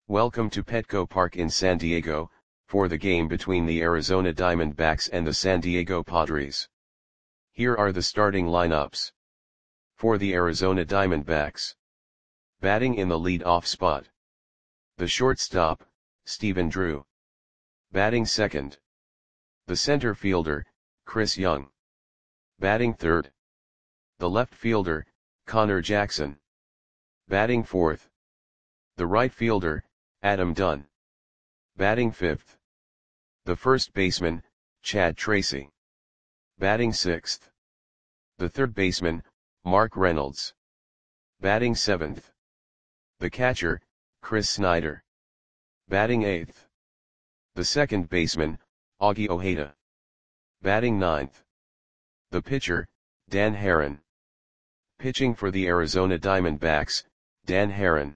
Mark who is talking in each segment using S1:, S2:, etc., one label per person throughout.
S1: Welcome to Petco Park in San Diego, for the game between the Arizona Diamondbacks and the San Diego Padres. Here are the starting lineups. For the Arizona Diamondbacks. Batting in the lead-off spot. The shortstop, Stephen Drew. Batting second. The center fielder, Chris Young. Batting third. The left fielder, Connor Jackson. Batting fourth. The right fielder, Adam Dunn. Batting fifth. The first baseman, Chad Tracy. Batting sixth. The third baseman, Mark Reynolds. Batting seventh. The catcher, Chris Snyder. Batting eighth. The second baseman, Augie Ojeda. Batting ninth. The pitcher, Dan Haren. Pitching for the Arizona Diamondbacks, Dan Haren.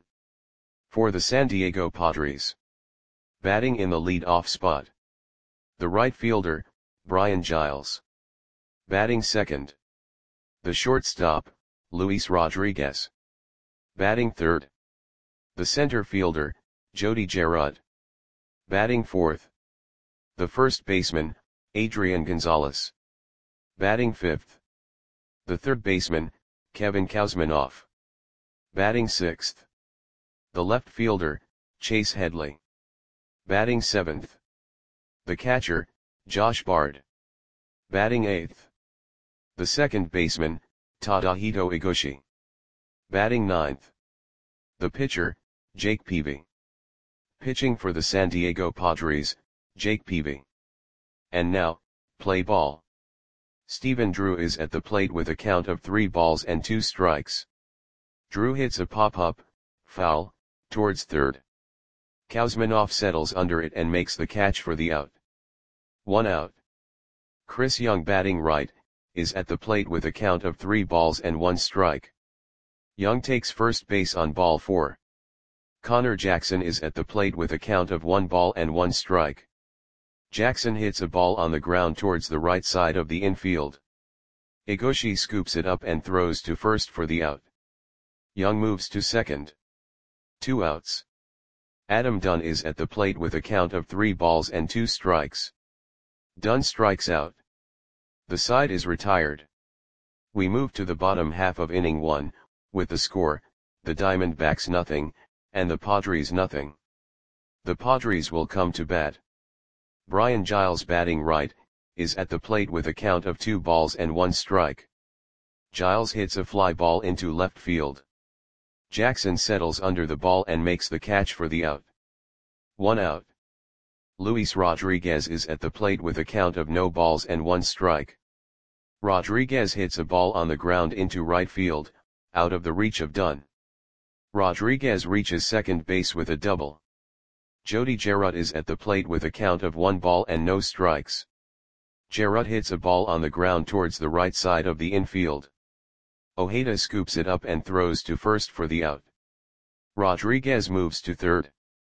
S1: For the San Diego Padres. Batting in the lead-off spot. The right fielder, Brian Giles. Batting second. The shortstop, Luis Rodriguez. Batting third. The center fielder, Jody Gerard. Batting fourth. The first baseman, Adrian Gonzalez. Batting fifth. The third baseman, Kevin Kuzminoff. Batting sixth. The left fielder, Chase Headley. Batting seventh. The catcher, Josh Bard. Batting eighth. The second baseman, Tadahito Iguchi. Batting ninth. The pitcher, Jake Peavy. Pitching for the San Diego Padres, Jake Peavy. And now, play ball. Stephen Drew is at the plate with a count of 3 balls and 2 strikes. Drew hits a pop-up, foul, towards third. Kuzminoff settles under it and makes the catch for the out. 1 out. Chris Young, batting right, is at the plate with a count of 3 balls and 1 strike. Young takes first base on ball 4. Connor Jackson is at the plate with a count of 1 ball and 1 strike. Jackson hits a ball on the ground towards the right side of the infield. Iguchi scoops it up and throws to first for the out. Young moves to second. 2 outs. Adam Dunn is at the plate with a count of 3 balls and 2 strikes. Dunn strikes out. The side is retired. We move to the bottom half of inning 1, with the score, the Diamondbacks nothing, and the Padres nothing. The Padres will come to bat. Brian Giles, batting right, is at the plate with a count of 2 balls and 1 strike. Giles hits a fly ball into left field. Jackson settles under the ball and makes the catch for the out. 1 out. Luis Rodriguez is at the plate with a count of no balls and 1 strike. Rodriguez hits a ball on the ground into right field, out of the reach of Dunn. Rodriguez reaches second base with a double. Jody Gerard is at the plate with a count of 1 ball and no strikes. Gerard hits a ball on the ground towards the right side of the infield. Ojeda scoops it up and throws to first for the out. Rodriguez moves to third.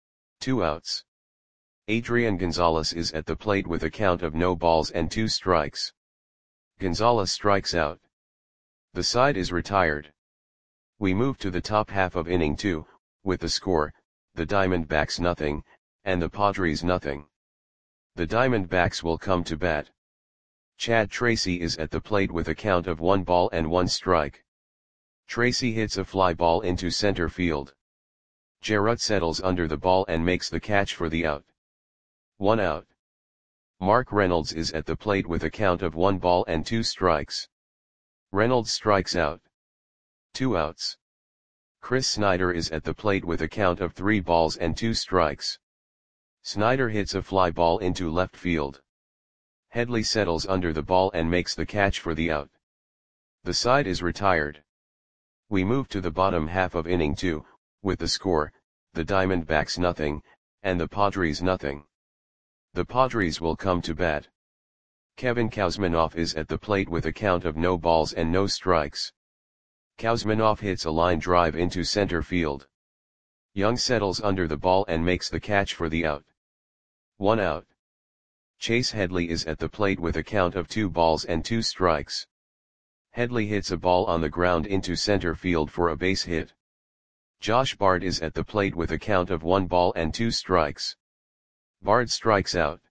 S1: 2 outs. Adrian Gonzalez is at the plate with a count of no balls and 2 strikes. Gonzalez strikes out. The side is retired. We move to the top half of inning 2, with the score, the Diamondbacks nothing, and the Padres nothing. The Diamondbacks will come to bat. Chad Tracy is at the plate with a count of 1 ball and 1 strike. Tracy hits a fly ball into center field. Gerard settles under the ball and makes the catch for the out. 1 out. Mark Reynolds is at the plate with a count of 1 ball and 2 strikes. Reynolds strikes out. 2 outs. Chris Snyder is at the plate with a count of 3 balls and 2 strikes. Snyder hits a fly ball into left field. Headley settles under the ball and makes the catch for the out. The side is retired. We move to the bottom half of inning 2, with the score, the Diamondbacks nothing, and the Padres nothing. The Padres will come to bat. Kevin Kuzminoff is at the plate with a count of no balls and no strikes. Kuzminoff hits a line drive into center field. Young settles under the ball and makes the catch for the out. 1 out. Chase Headley is at the plate with a count of 2 balls and 2 strikes. Headley hits a ball on the ground into center field for a base hit. Josh Bard is at the plate with a count of 1 ball and 2 strikes. Bard strikes out.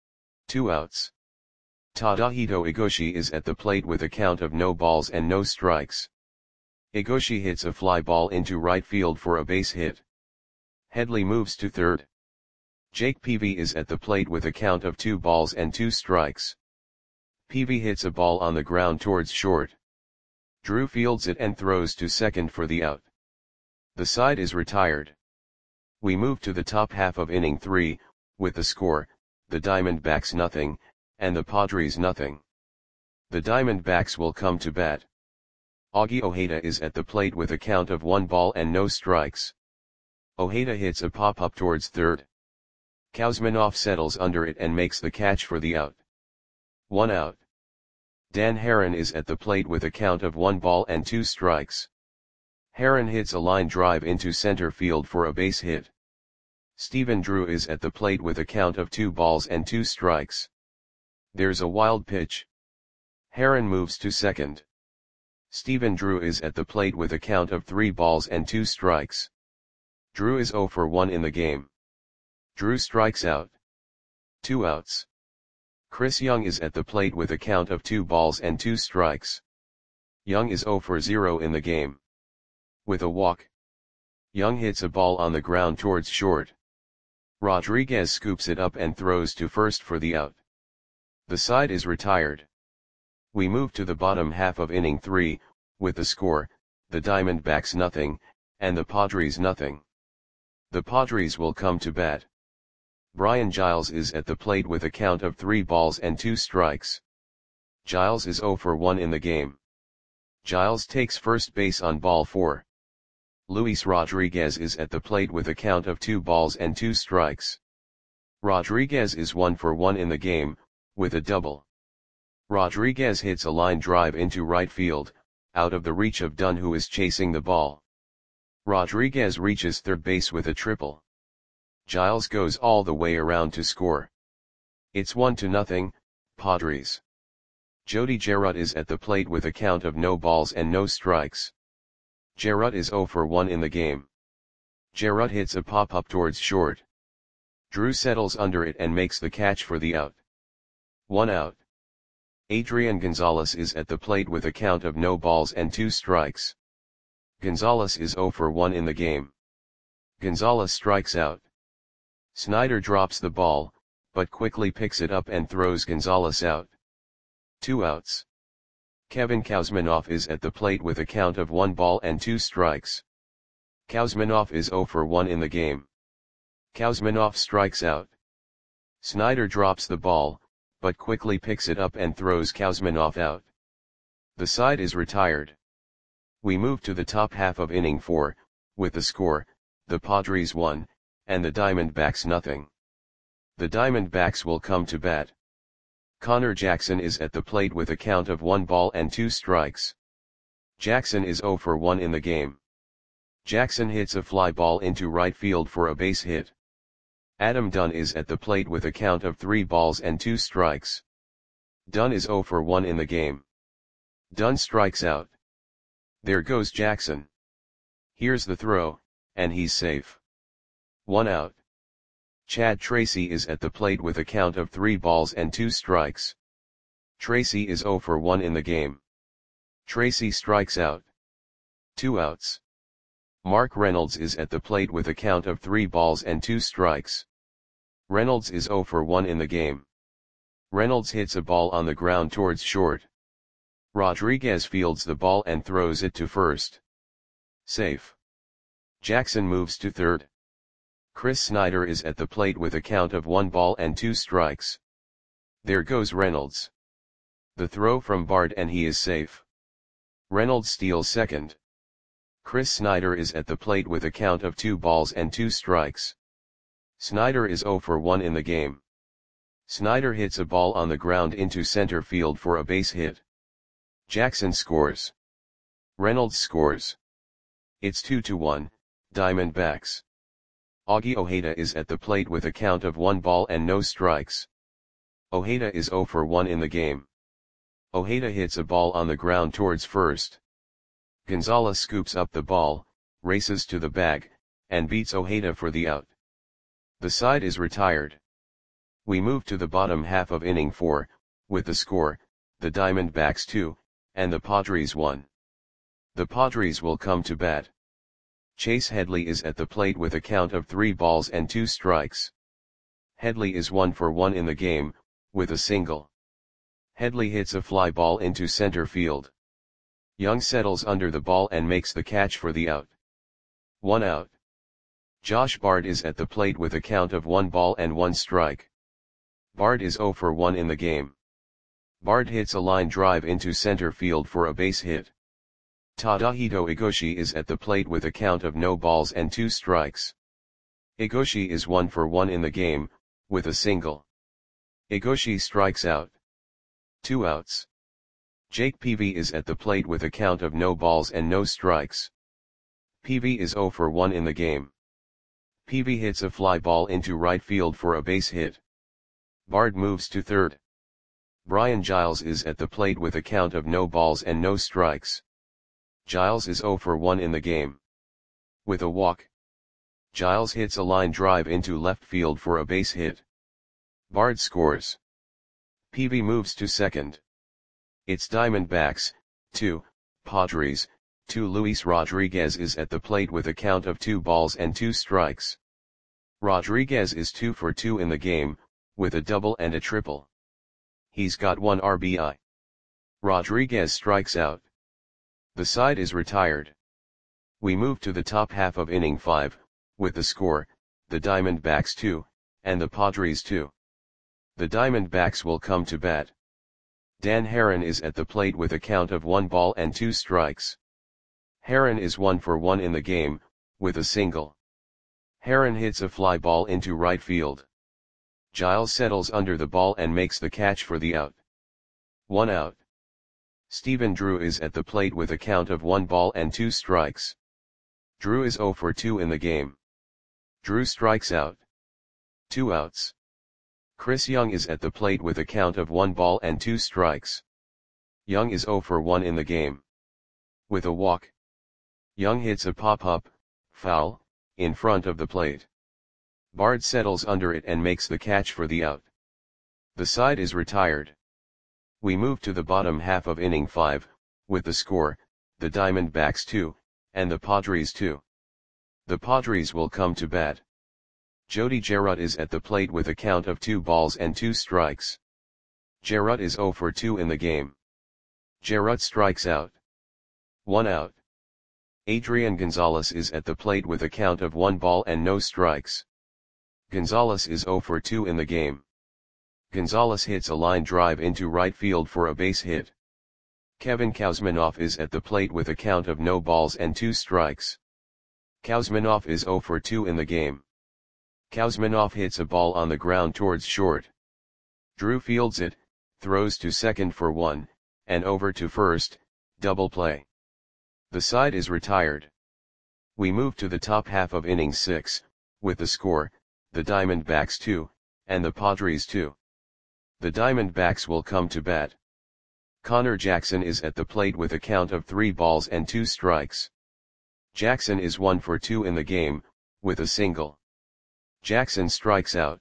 S1: 2 outs. Tadahito Igoshi is at the plate with a count of no balls and no strikes. Igoshi hits a fly ball into right field for a base hit. Headley moves to third. Jake Peavy is at the plate with a count of 2 balls and 2 strikes. Peavy hits a ball on the ground towards short. Drew fields it and throws to second for the out. The side is retired. We move to the top half of inning 3, with the score, the Diamondbacks nothing, and the Padres nothing. The Diamondbacks will come to bat. Augie Ojeda is at the plate with a count of 1 ball and no strikes. Ojeda hits a pop-up towards third. Kuzminoff settles under it and makes the catch for the out. 1 out. Dan Haren is at the plate with a count of 1 ball and 2 strikes. Haren hits a line drive into center field for a base hit. Stephen Drew is at the plate with a count of 2 balls and 2 strikes. There's a wild pitch. Haren moves to second. Stephen Drew is at the plate with a count of 3 balls and 2 strikes. Drew is 0 for 1 in the game. Drew strikes out. 2 outs. Chris Young is at the plate with a count of 2 balls and 2 strikes. Young is 0 for 0 in the game. With a walk. Young hits a ball on the ground towards short. Rodriguez scoops it up and throws to first for the out. The side is retired. We move to the bottom half of inning 3, with the score, the Diamondbacks nothing, and the Padres nothing. The Padres will come to bat. Brian Giles is at the plate with a count of 3 balls and 2 strikes. Giles is 0 for 1 in the game. Giles takes first base on ball 4. Luis Rodriguez is at the plate with a count of 2 balls and 2 strikes. Rodriguez is 1 for 1 in the game, with a double. Rodriguez hits a line drive into right field, out of the reach of Dunn, who is chasing the ball. Rodriguez reaches third base with a triple. Giles goes all the way around to score. It's 1-0, Padres. Jody Gerard is at the plate with a count of no balls and no strikes. Gerard is 0 for 1 in the game. Gerard hits a pop-up towards short. Drew settles under it and makes the catch for the out. 1 out. Adrian Gonzalez is at the plate with a count of no balls and 2 strikes. Gonzalez is 0 for 1 in the game. Gonzalez strikes out. Snyder drops the ball, but quickly picks it up and throws Gonzalez out. 2 outs. Kevin Kuzminoff is at the plate with a count of 1 ball and 2 strikes. Kuzminoff is 0 for 1 in the game. Kuzminoff strikes out. Snyder drops the ball, but quickly picks it up and throws Kuzminoff out. The side is retired. We move to the top half of inning 4, with the score, the Padres 1, and the Diamondbacks nothing. The Diamondbacks will come to bat. Connor Jackson is at the plate with a count of 1 ball and 2 strikes. Jackson is 0 for 1 in the game. Jackson hits a fly ball into right field for a base hit. Adam Dunn is at the plate with a count of 3 balls and 2 strikes. Dunn is 0 for 1 in the game. Dunn strikes out. There goes Jackson. Here's the throw, and he's safe. 1 out. Chad Tracy is at the plate with a count of 3 balls and 2 strikes. Tracy is 0 for 1 in the game. Tracy strikes out. 2 outs. Mark Reynolds is at the plate with a count of 3 balls and 2 strikes. Reynolds is 0 for 1 in the game. Reynolds hits a ball on the ground towards short. Rodriguez fields the ball and throws it to first. Safe. Jackson moves to third. Chris Snyder is at the plate with a count of 1 ball and 2 strikes. There goes Reynolds. The throw from Bard and he is safe. Reynolds steals second. Chris Snyder is at the plate with a count of 2 balls and 2 strikes. Snyder is 0 for 1 in the game. Snyder hits a ball on the ground into center field for a base hit. Jackson scores. Reynolds scores. It's 2-1, Diamondbacks. Augie Ojeda is at the plate with a count of 1 ball and no strikes. Ojeda is 0 for 1 in the game. Ojeda hits a ball on the ground towards first. Gonzalez scoops up the ball, races to the bag, and beats Ojeda for the out. The side is retired. We move to the bottom half of inning 4, with the score, the Diamondbacks 2, and the Padres 1. The Padres will come to bat. Chase Headley is at the plate with a count of 3 balls and 2 strikes. Headley is 1 for 1 in the game, with a single. Headley hits a fly ball into center field. Young settles under the ball and makes the catch for the out. 1 out. Josh Bard is at the plate with a count of 1 ball and 1 strike. Bard is 0 for 1 in the game. Bard hits a line drive into center field for a base hit. Tadahito Igoshi is at the plate with a count of no balls and 2 strikes. Igoshi is 1 for 1 in the game, with a single. Igoshi strikes out. 2 outs. Jake Peavy is at the plate with a count of no balls and no strikes. Peavy is 0 for 1 in the game. Peavy hits a fly ball into right field for a base hit. Bard moves to third. Brian Giles is at the plate with a count of no balls and no strikes. Giles is 0 for 1 in the game. With a walk. Giles hits a line drive into left field for a base hit. Bard scores. Peavy moves to second. It's Diamondbacks, 2, Padres, 2. Luis Rodriguez is at the plate with a count of 2 balls and 2 strikes. Rodriguez is 2 for 2 in the game, with a double and a triple. He's got 1 RBI. Rodriguez strikes out. The side is retired. We move to the top half of inning 5, with the score, the Diamondbacks 2, and the Padres 2. The Diamondbacks will come to bat. Dan Herron is at the plate with a count of 1 ball and 2 strikes. Herron is 1 for 1 in the game, with a single. Herron hits a fly ball into right field. Giles settles under the ball and makes the catch for the out. 1 out. Stephen Drew is at the plate with a count of 1 ball and 2 strikes. Drew is 0 for 2 in the game. Drew strikes out. 2 outs. Chris Young is at the plate with a count of 1 ball and 2 strikes. Young is 0 for 1 in the game. With a walk. Young hits a pop-up, foul, in front of the plate. Bard settles under it and makes the catch for the out. The side is retired. We move to the bottom half of inning 5, with the score, the Diamondbacks 2, and the Padres 2. The Padres will come to bat. Jody Jarrett is at the plate with a count of 2 balls and 2 strikes. Jarrett is 0 for 2 in the game. Jarrett strikes out. 1 out. Adrian Gonzalez is at the plate with a count of 1 ball and no strikes. Gonzalez is 0 for 2 in the game. Gonzalez hits a line drive into right field for a base hit. Kevin Kuzminoff is at the plate with a count of no balls and 2 strikes. Kuzminoff is 0 for 2 in the game. Kuzminoff hits a ball on the ground towards short. Drew fields it, throws to second for 1, and over to first, double play. The side is retired. We move to the top half of inning 6, with the score, the Diamondbacks 2, and the Padres 2. The Diamondbacks will come to bat. Connor Jackson is at the plate with a count of 3 balls and 2 strikes. Jackson is 1 for 2 in the game, with a single. Jackson strikes out.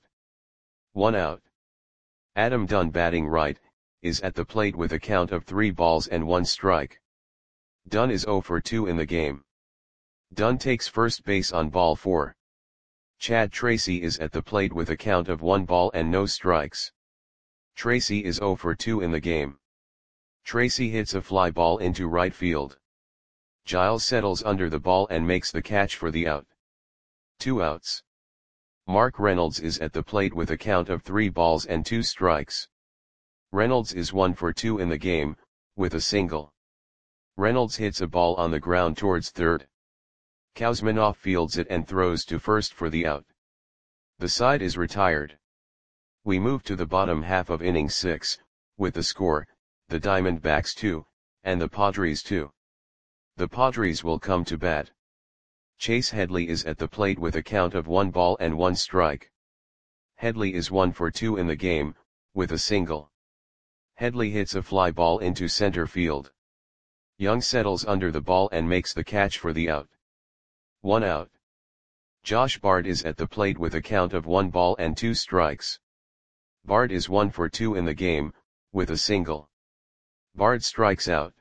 S1: 1 out. Adam Dunn, batting right, is at the plate with a count of 3 balls and 1 strike. Dunn is 0 for 2 in the game. Dunn takes first base on ball 4. Chad Tracy is at the plate with a count of 1 ball and no strikes. Tracy is 0 for 2 in the game. Tracy hits a fly ball into right field. Giles settles under the ball and makes the catch for the out. 2 outs. Mark Reynolds is at the plate with a count of 3 balls and 2 strikes. Reynolds is 1 for 2 in the game, with a single. Reynolds hits a ball on the ground towards third. Kuzminoff fields it and throws to first for the out. The side is retired. We move to the bottom half of inning 6, with the score, the Diamondbacks 2, and the Padres 2. The Padres will come to bat. Chase Headley is at the plate with a count of 1 ball and 1 strike. Headley is 1 for 2 in the game, with a single. Headley hits a fly ball into center field. Young settles under the ball and makes the catch for the out. 1 out. Josh Bard is at the plate with a count of 1 ball and 2 strikes. Bard is 1 for 2 in the game, with a single. Bard strikes out.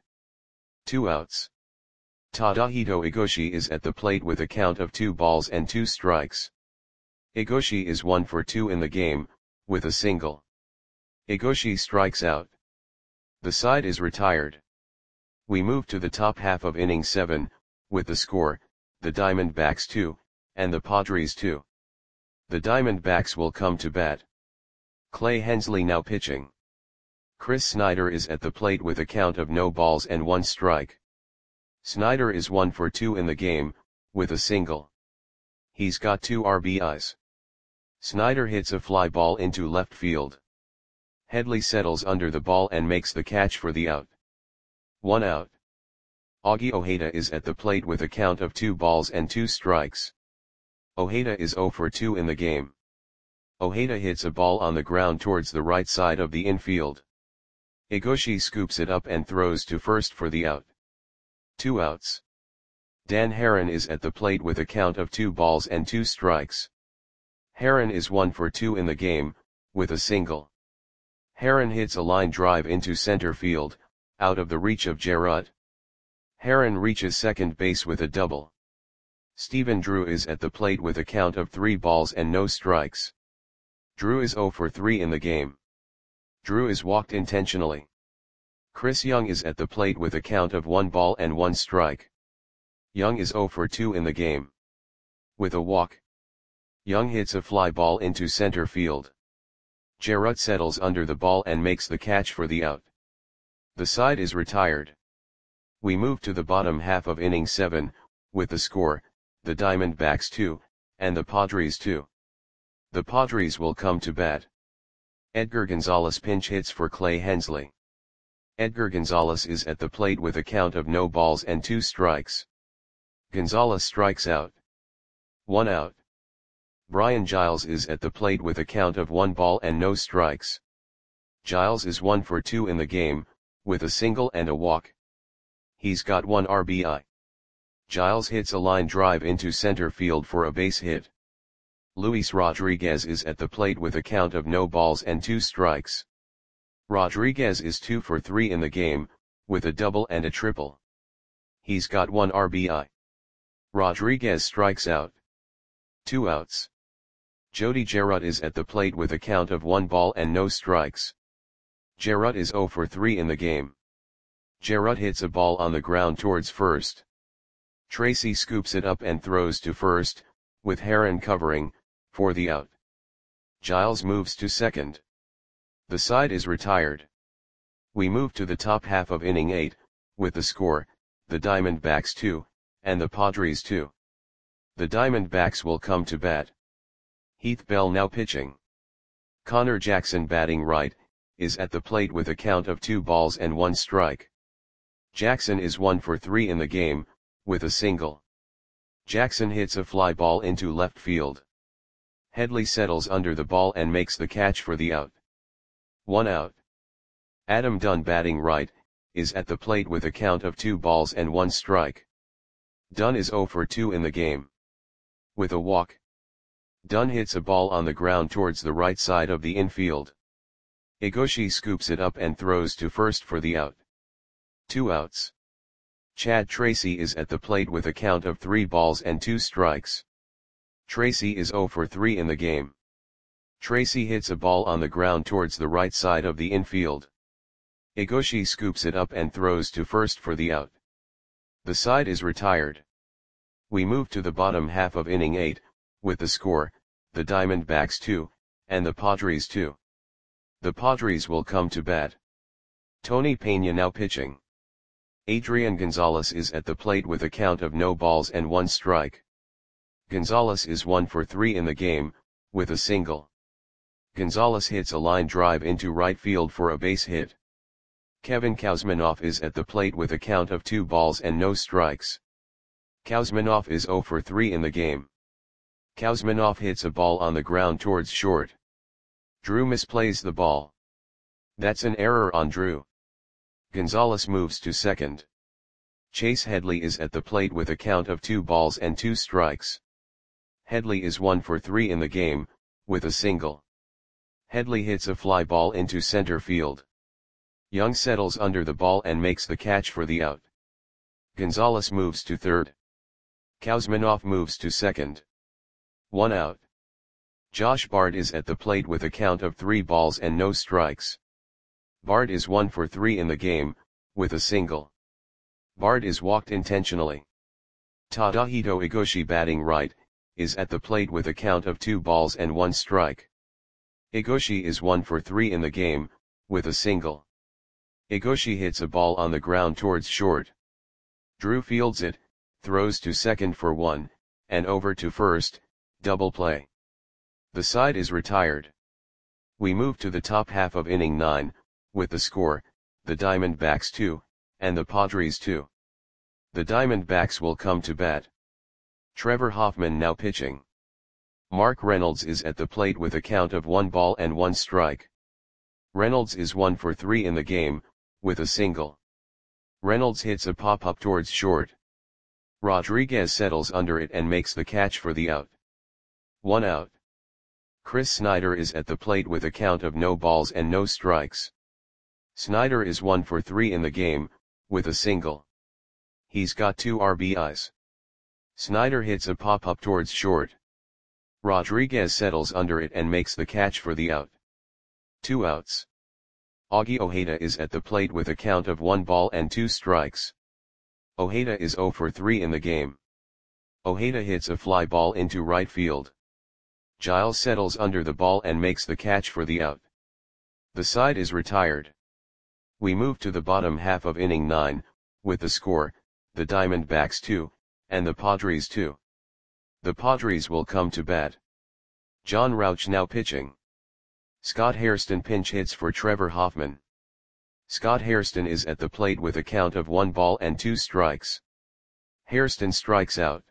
S1: 2 outs. Tadahito Igoshi is at the plate with a count of 2 balls and 2 strikes. Igoshi is 1 for 2 in the game, with a single. Igoshi strikes out. The side is retired. We move to the top half of inning 7, with the score, the Diamondbacks 2, and the Padres 2. The Diamondbacks will come to bat. Clay Hensley now pitching. Chris Snyder is at the plate with a count of no balls and 1 strike. Snyder is 1 for 2 in the game, with a single. He's got 2 RBIs. Snyder hits a fly ball into left field. Headley settles under the ball and makes the catch for the out. 1 out. Augie Ojeda is at the plate with a count of 2 balls and 2 strikes. Ojeda is 0 for 2 in the game. Ojeda hits a ball on the ground towards the right side of the infield. Igoshi scoops it up and throws to first for the out. 2 outs. Dan Haren is at the plate with a count of 2 balls and 2 strikes. Haren is 1 for 2 in the game, with a single. Haren hits a line drive into center field, out of the reach of Jarrett. Haren reaches second base with a double. Stephen Drew is at the plate with a count of 3 balls and no strikes. Drew is 0 for 3 in the game. Drew is walked intentionally. Chris Young is at the plate with a count of 1 ball and 1 strike. Young is 0 for 2 in the game. With a walk, Young hits a fly ball into center field. Jarrett settles under the ball and makes the catch for the out. The side is retired. We move to the bottom half of inning 7, with the score, the Diamondbacks 2, and the Padres 2. The Padres will come to bat. Edgar Gonzalez pinch hits for Clay Hensley. Edgar Gonzalez is at the plate with a count of no balls and 2 strikes. Gonzalez strikes out. 1 out. Brian Giles is at the plate with a count of 1 ball and no strikes. Giles is 1 for 2 in the game, with a single and a walk. He's got 1 RBI. Giles hits a line drive into center field for a base hit. Luis Rodriguez is at the plate with a count of no balls and 2 strikes. Rodriguez is 2 for 3 in the game, with a double and a triple. He's got 1 RBI. Rodriguez strikes out. 2 outs. Jody Jarrett is at the plate with a count of 1 ball and no strikes. Jarrett is 0 for 3 in the game. Jarrett hits a ball on the ground towards first. Tracy scoops it up and throws to first, with Haren covering, for the out. Giles moves to second. The side is retired. We move to the top half of inning 8, with the score, the Diamondbacks 2, and the Padres 2. The Diamondbacks will come to bat. Heath Bell now pitching. Connor Jackson batting right, is at the plate with a count of 2 balls and 1 strike. Jackson is 1 for 3 in the game, with a single. Jackson hits a fly ball into left field. Headley settles under the ball and makes the catch for the out. 1 out. Adam Dunn batting right, is at the plate with a count of 2 balls and 1 strike. Dunn is 0 for 2 in the game. With a walk, Dunn hits a ball on the ground towards the right side of the infield. Igoshi scoops it up and throws to first for the out. 2 outs. Chad Tracy is at the plate with a count of 3 balls and 2 strikes. Tracy is 0 for 3 in the game. Tracy hits a ball on the ground towards the right side of the infield. Igoshi scoops it up and throws to first for the out. The side is retired. We move to the bottom half of inning 8, with the score, the Diamondbacks 2, and the Padres 2. The Padres will come to bat. Tony Peña now pitching. Adrian Gonzalez is at the plate with a count of no balls and 1 strike. Gonzalez is 1 for 3 in the game, with a single. Gonzalez hits a line drive into right field for a base hit. Kevin Kouzmanoff is at the plate with a count of 2 balls and no strikes. Kouzmanoff is 0 for 3 in the game. Kouzmanoff hits a ball on the ground towards short. Drew misplays the ball. That's an error on Drew. Gonzalez moves to second. Chase Headley is at the plate with a count of 2 balls and 2 strikes. Headley is 1 for 3 in the game, with a single. Headley hits a fly ball into center field. Young settles under the ball and makes the catch for the out. Gonzalez moves to third. Kuzminoff moves to second. 1 out. Josh Bard is at the plate with a count of 3 balls and no strikes. Bard is 1 for 3 in the game, with a single. Bard is walked intentionally. Tadahito Igoshi, batting right, is at the plate with a count of 2 balls and 1 strike. Igoshi is 1 for 3 in the game, with a single. Igoshi hits a ball on the ground towards short. Drew fields it, throws to second for 1, and over to first, double play. The side is retired. We move to the top half of inning 9, with the score, the Diamondbacks 2, and the Padres 2. The Diamondbacks will come to bat. Trevor Hoffman now pitching. Mark Reynolds is at the plate with a count of 1 ball and 1 strike. Reynolds is 1 for 3 in the game, with a single. Reynolds hits a pop-up towards short. Rodriguez settles under it and makes the catch for the out. 1 out. Chris Snyder is at the plate with a count of no balls and no strikes. Snyder is 1 for 3 in the game, with a single. He's got 2 RBIs. Snyder hits a pop-up towards short. Rodriguez settles under it and makes the catch for the out. 2 outs. Augie Ojeda is at the plate with a count of 1 ball and 2 strikes. Ojeda is 0 for 3 in the game. Ojeda hits a fly ball into right field. Giles settles under the ball and makes the catch for the out. The side is retired. We move to the bottom half of inning 9, with the score, the Diamondbacks 2, and the Padres 2. The Padres will come to bat. John Rauch now pitching. Scott Hairston pinch hits for Trevor Hoffman. Scott Hairston is at the plate with a count of 1 ball and 2 strikes. Hairston strikes out.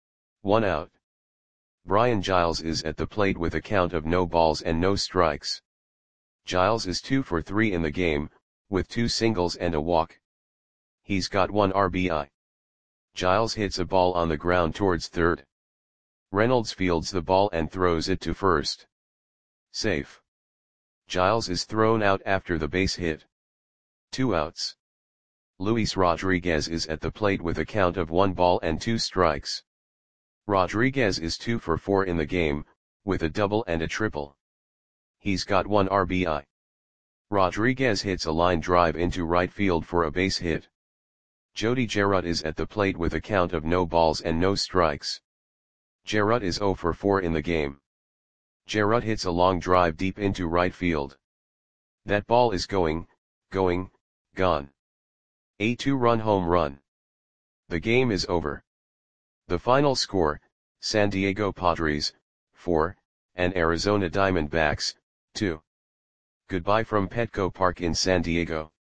S1: 1 out. Brian Giles is at the plate with a count of no balls and no strikes. Giles is 2 for 3 in the game, with 2 singles and a walk. He's got 1 RBI. Giles hits a ball on the ground towards third. Reynolds fields the ball and throws it to first. Safe. Giles is thrown out after the base hit. 2 outs. Luis Rodriguez is at the plate with a count of 1 ball and 2 strikes. Rodriguez is 2 for 4 in the game, with a double and a triple. He's got 1 RBI. Rodriguez hits a line drive into right field for a base hit. Jody Gerut is at the plate with a count of no balls and no strikes. Gerut is 0 for 4 in the game. Gerut hits a long drive deep into right field. That ball is gone. A 2-run home run. The game is over. The final score, San Diego Padres, 4, and Arizona Diamondbacks, 2. Goodbye from Petco Park in San Diego.